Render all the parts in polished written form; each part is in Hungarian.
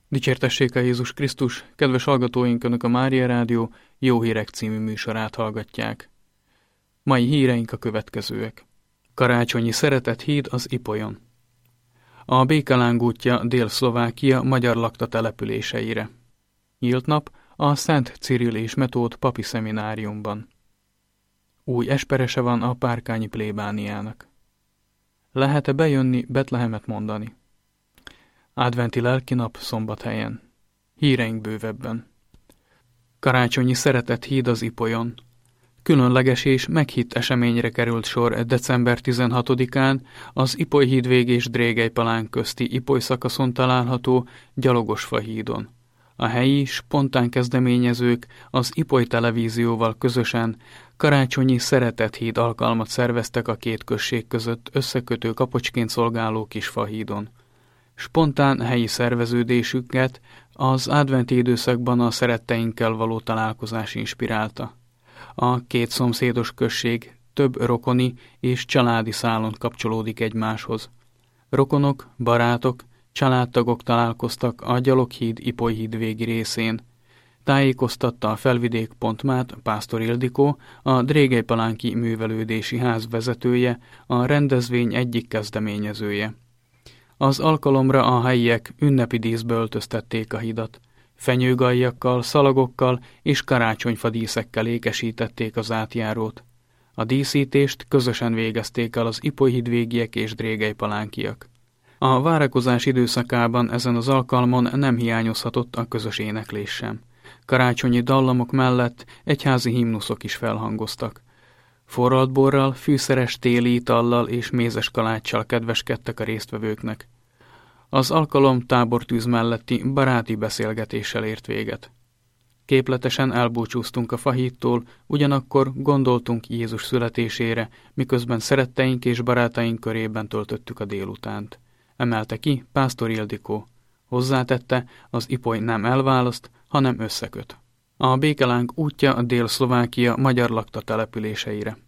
Dicsértessék a Jézus Krisztus, kedves hallgatóink, Önök a Mária Rádió Jó Hírek című műsorát hallgatják. Mai híreink a következőek. Karácsonyi szeretethíd az Ipolyon. A békeláng útja Dél-Szlovákia magyar lakta településeire. Nyílt nap a Szent Cirill és Metód papi szemináriumban. Új esperese van a párkányi plébániának. Lehet-e bejönni Betlehemet mondani? Adventi lelkinap Szombathelyen. Híreink bővebben. Karácsonyi szeretethíd az Ipolyon. Különleges és meghitt eseményre került sor december 16-án az Ipolyhídvég és Drégelypalánk közti Ipoly szakaszon található Gyalogosfa hídon. A helyi, spontán kezdeményezők az Ipoly televízióval közösen karácsonyi szeretethíd alkalmat szerveztek a két község között összekötő kapocsként szolgáló Kisfahídon. Spontán helyi szerveződésüket az adventi időszakban a szeretteinkkel való találkozás inspirálta. A két szomszédos község több rokoni és családi szálon kapcsolódik egymáshoz. Rokonok, barátok, családtagok találkoztak a Gyaloghíd Ipolyhíd végi részén. Tájékoztatta a Felvidék.mát Pásztor Ildikó, a Drégelypalánki Művelődési Ház vezetője, a rendezvény egyik kezdeményezője. Az alkalomra a helyiek ünnepi díszbe öltöztették a hidat. Fenyőgajjakkal, szalagokkal és karácsonyfadíszekkel ékesítették az átjárót. A díszítést közösen végezték el az ipolyhídvégiek és drégelypalánkiak. A várakozás időszakában ezen az alkalmon nem hiányozhatott a közös éneklés sem. Karácsonyi dallamok mellett egyházi himnuszok is felhangoztak. Forralt borral, fűszeres téli itallal és mézes kaláccsal kedveskedtek a résztvevőknek. Az alkalom tábortűz melletti baráti beszélgetéssel ért véget. Képletesen elbúcsúztunk a fahídtól, ugyanakkor gondoltunk Jézus születésére, miközben szeretteink és barátaink körében töltöttük a délutánt. Emelte ki Pásztor Ildikó. Hozzátette, az Ipoly nem elválaszt, hanem összeköt. A békelánk útja a Dél-Szlovákia magyar lakta településeire.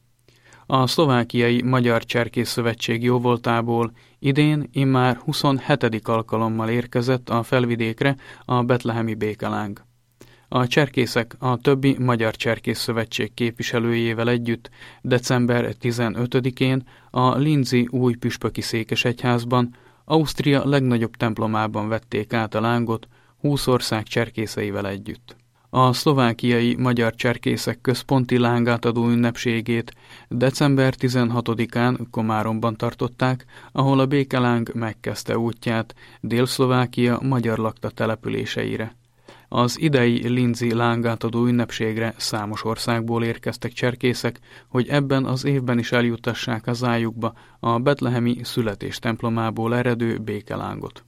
A Szlovákiai Magyar Cserkész Szövetség jóvoltából idén immár 27. alkalommal érkezett a Felvidékre a betlehemi békeláng. A cserkészek a többi Magyar Cserkész Szövetség képviselőjével együtt december 15-én a linzi új püspöki székesegyházban, Ausztria legnagyobb templomában vették át a lángot 20 ország cserkészeivel együtt. A szlovákiai magyar cserkészek központi lángátadó ünnepségét december 16-án Komáromban tartották, ahol a békeláng megkezdte útját Dél-Szlovákia magyar lakta településeire. Az idei linzi lángátadó ünnepségre számos országból érkeztek cserkészek, hogy ebben az évben is eljutassák hazájukba a betlehemi születés templomából eredő békelángot.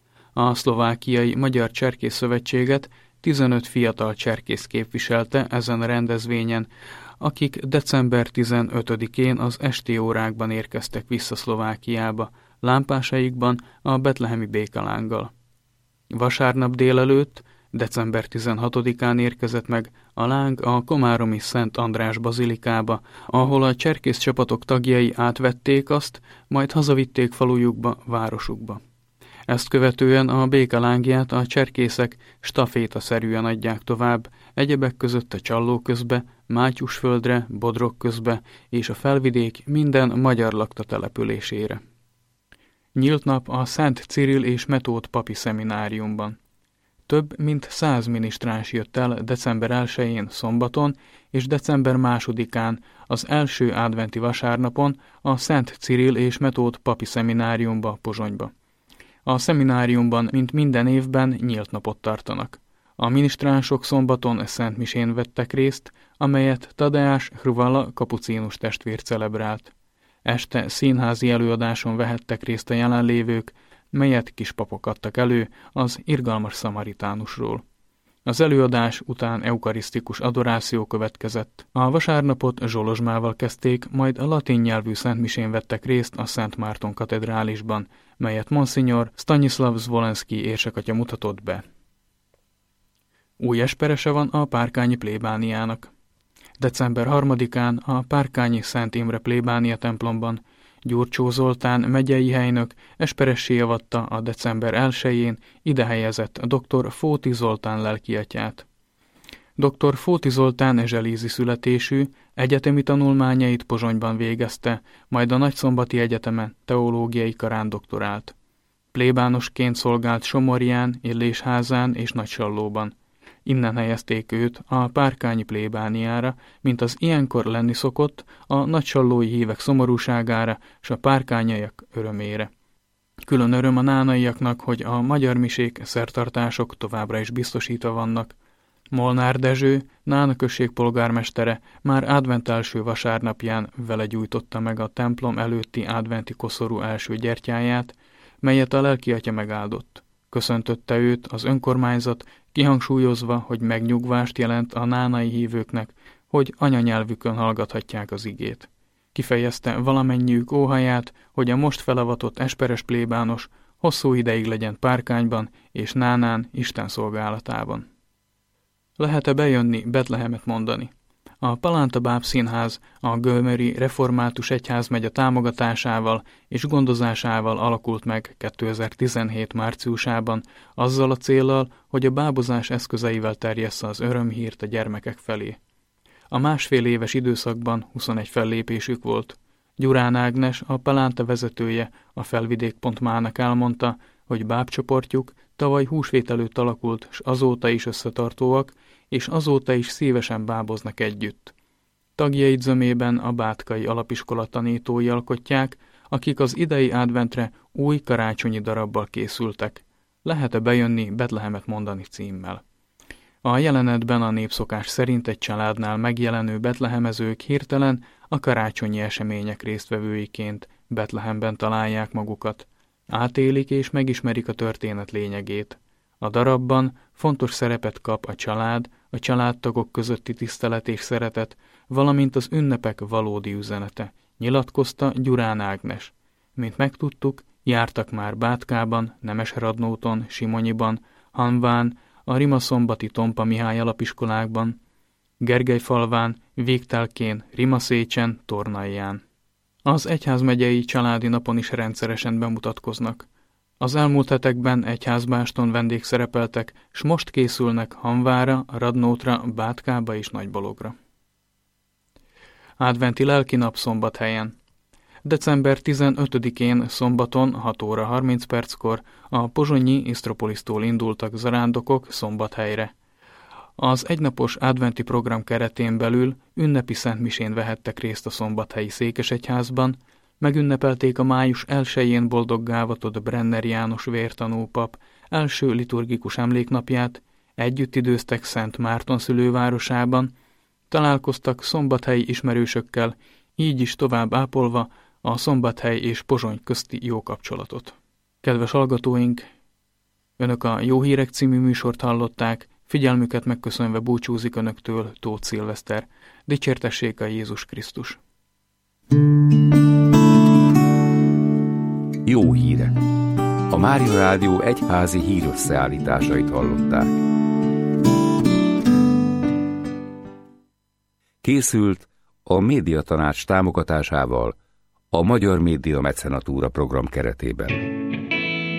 A szlovákiai Magyar Cserkész Szövetséget 15 fiatal cserkész képviselte ezen a rendezvényen, akik december 15-én az esti órákban érkeztek vissza Szlovákiába, lámpásaikban a betlehemi békelánggal. Vasárnap délelőtt, december 16-án érkezett meg a láng a komáromi Szent András bazilikába, ahol a cserkész csapatok tagjai átvették azt, majd hazavitték falujukba, városukba. Ezt követően a békelángját a cserkészek stafétaszerűen adják tovább, egyebek között a Csalló közbe, Mátyusföldre, Bodrog közbe és a Felvidék minden magyar lakta településére. Nyílt nap a Szent Cirill és Metód papi szemináriumban. Több mint 100 minisztráns jött el december 1-én szombaton és december 2-án az első adventi vasárnapon a Szent Cirill és Metód papi szemináriumba Pozsonyba. A szemináriumban, mint minden évben, nyílt napot tartanak. A minisztránsok szombaton szentmisén vettek részt, amelyet Tadeás Hrvala kapucínus testvér celebrált. Este színházi előadáson vehettek részt a jelenlévők, melyet kispapok adtak elő az irgalmas szamaritánusról. Az előadás után eukarisztikus adoráció következett. A vasárnapot zsolozsmával kezdték, majd a latin nyelvű szentmisén vettek részt a Szent Márton katedrálisban, melyet Monsignor Stanislav Zvolenszky érsekatya mutatott be. Új esperese van a párkányi plébániának. December 3-án a párkányi Szent Imre plébánia templomban Gyurcsó Zoltán megyei helynök Esperessé avatta a december 1-én ide helyezett dr. Fóti Zoltán lelkiatyát. Dr. Fóti Zoltán zselízi születésű, egyetemi tanulmányait Pozsonyban végezte, majd a Nagyszombati Egyetemen teológiai karán doktorált. Plébánosként szolgált Somorján, Illésházán és Nagysallóban. Innen helyezték őt a párkányi plébániára, mint az ilyenkor lenni szokott, a nagysallói hívek szomorúságára s a párkányaiak örömére. Külön öröm a nánaiaknak, hogy a magyar misék, szertartások továbbra is biztosítva vannak. Molnár Dezső, Nána község polgármestere már advent első vasárnapján vele gyújtotta meg a templom előtti adventi koszorú első gyertyáját, melyet a lelkiatya megáldott. Köszöntötte őt az önkormányzat, kihangsúlyozva, hogy megnyugvást jelent a nánai hívőknek, hogy anyanyelvükön hallgathatják az igét. Kifejezte valamennyiük óhaját, hogy a most felavatott esperes plébános hosszú ideig legyen párkányban és nánán Isten szolgálatában. Lehet-e bejönni, Betlehemet mondani? A Palánta Báb Színház a Gömöri Református Egyházmegye támogatásával és gondozásával alakult meg 2017 márciusában, azzal a céllal, hogy a bábozás eszközeivel terjessze az örömhírt a gyermekek felé. A másfél éves időszakban 21 fellépésük volt. Gyurán Ágnes, a Palánta vezetője, a Felvidék.mának elmondta, hogy bábcsoportjuk tavaly húsvét előtt alakult, s azóta is összetartóak, és azóta is szívesen báboznak együtt. Tagjait zömében a Bátkai Alapiskola tanítói alkotják, akik az idei adventre új karácsonyi darabbal készültek. Lehet-e bejönni, Betlehemet mondani címmel. A jelenetben a népszokás szerint egy családnál megjelenő betlehemezők hirtelen a karácsonyi események résztvevőiként Betlehemben találják magukat. Átélik és megismerik a történet lényegét. A darabban fontos szerepet kap a család, a családtagok közötti tisztelet és szeretet, valamint az ünnepek valódi üzenete, nyilatkozta Gyurán Ágnes. Mint megtudtuk, jártak már Bátkában, Nemesradnóton, Simonyiban, Hanván, a Rimaszombati Tompa Mihály alapiskolákban, Gergelyfalván, Végtelkén, Rimaszécsen, Tornalján. Az egyházmegyei családi napon is rendszeresen bemutatkoznak. Az elmúlt hetekben egyházbáston vendégszerepeltek, s most készülnek Hanvára, Radnótra, Bátkába és Nagybalogra. Adventi lelkinap Szombathelyen. December 15-én szombaton 6 óra 30 perckor a pozsonyi Isztropolisztól indultak zarándokok Szombathelyre. Az egynapos adventi program keretén belül ünnepi szentmisén vehettek részt a szombathelyi székesegyházban, megünnepelték a május 1-jén boldoggá avatott Brenner János vértanú pap első liturgikus emléknapját, együtt időztek Szent Márton szülővárosában, találkoztak szombathelyi ismerősökkel, így is tovább ápolva a Szombathely és Pozsony közti jó kapcsolatot. Kedves hallgatóink, Önök a Jó Hírek című műsort hallották, figyelmüket megköszönve búcsúzik Önöktől Tóth Szilveszter. Dicsértessék a Jézus Krisztus! Jó hírek! A Mária Rádió egyházi hírösszeállításait hallották. Készült a Médiatanács támogatásával a Magyar Média Mecenatúra program keretében.